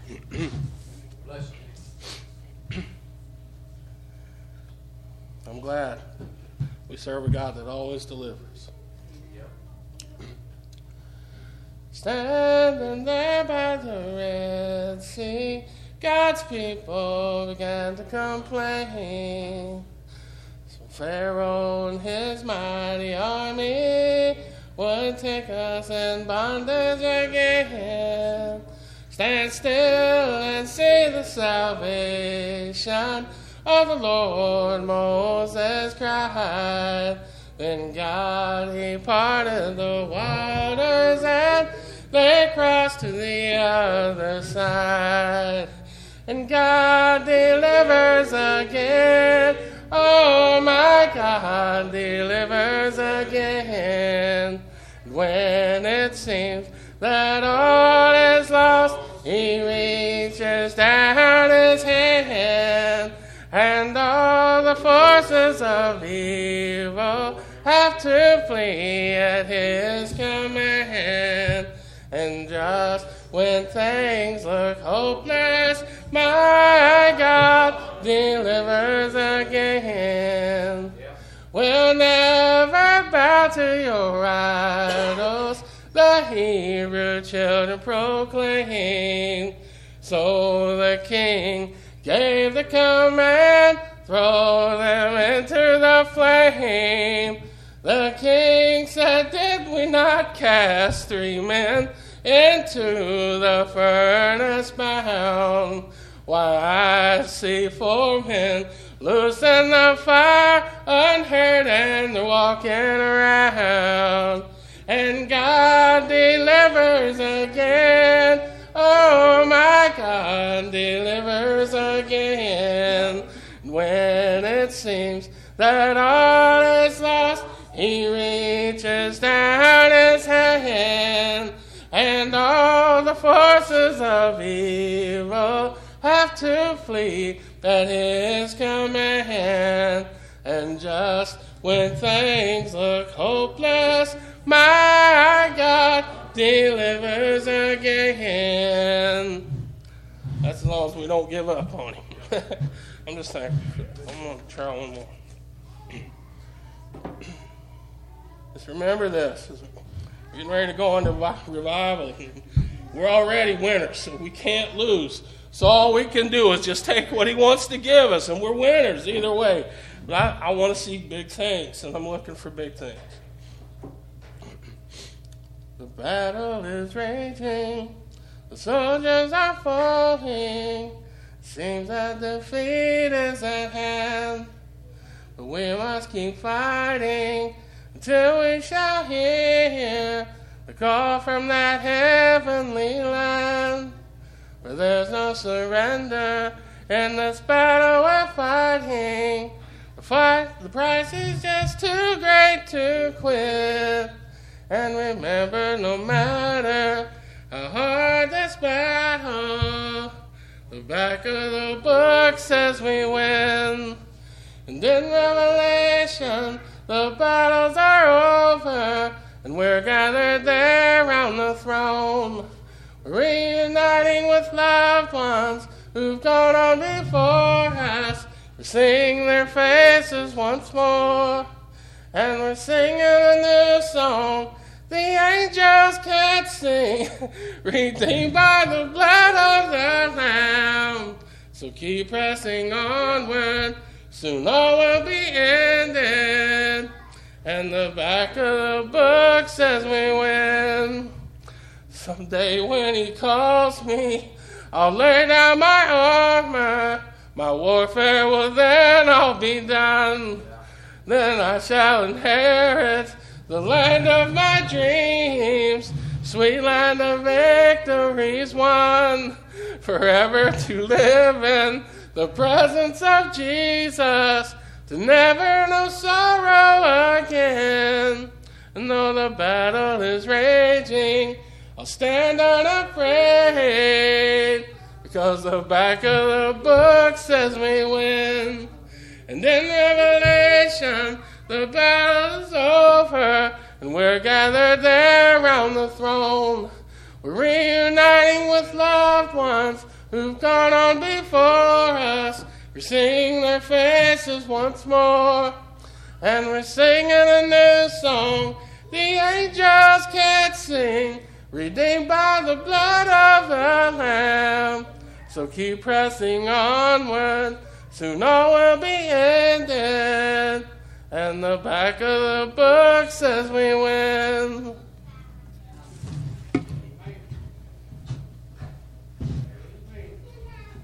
I'm glad we serve a God that always delivers. Standing there by the Red Sea, God's people began to complain. So Pharaoh and his mighty army would take us in bondage again. Stand still and see the salvation of the Lord, Moses cried. Then God, he parted the waters and they crossed to the other side. And God delivers again. Oh, my God delivers again. When it seems that all is lost, he reaches down his hand. And all the forces of evil have to flee at his command. And just when things look hopeless, my God delivers again. We'll never bow to your idols, the Hebrew children proclaim. So the king gave the command, throw them into the flame. The king said, did we not cast 3 men into the furnace bound? Why, I see 4 men loose in the fire, unhurt, and they're walking around. And God delivers again. Oh, my God delivers again. When it seems that all is lost, he reaches down his hand. And all the forces of evil have to flee at his command. And just when things look hopeless, my God delivers again. That's as long as we don't give up on him. I'm just saying. I'm going to try one more. Just remember this. We're getting ready to go into revival. We're already winners, so we can't lose. So all we can do is just take what he wants to give us, and we're winners either way. But I want to see big things, and I'm looking for big things. The battle is raging. The soldiers are falling. Seems that defeat is at hand. But we must keep fighting until we shall hear the call from that heavenly land. For there's no surrender in this battle we're fighting. The price is just too great to quit. And remember, no matter how hard this battle, the back of the book says we win. And in Revelation, the battles are over, and we're gathered there round the throne. We're reuniting with loved ones who've gone on before us. We're seeing their faces once more, and we're singing a new song the angels can't sing, redeemed by the blood of the Lamb. So keep pressing onward, soon all will be ended, and the back of the book says we win. Someday when he calls me, I'll lay down my armor, my warfare will then all be done. Then I shall inherit the land of my dreams, sweet land of victories won, forever to live in the presence of Jesus, to never know sorrow again. And though the battle is raging, I'll stand unafraid, because the back of the book says we win. And in Revelation, the battle is over, and we're gathered there round the throne. We're reuniting with loved ones ones who've gone on before us. We're seeing their faces once more. And we're singing a new song the angels can't sing, redeemed by the blood of the Lamb. So keep pressing onward, soon all will be ended. And the back of the book says we win.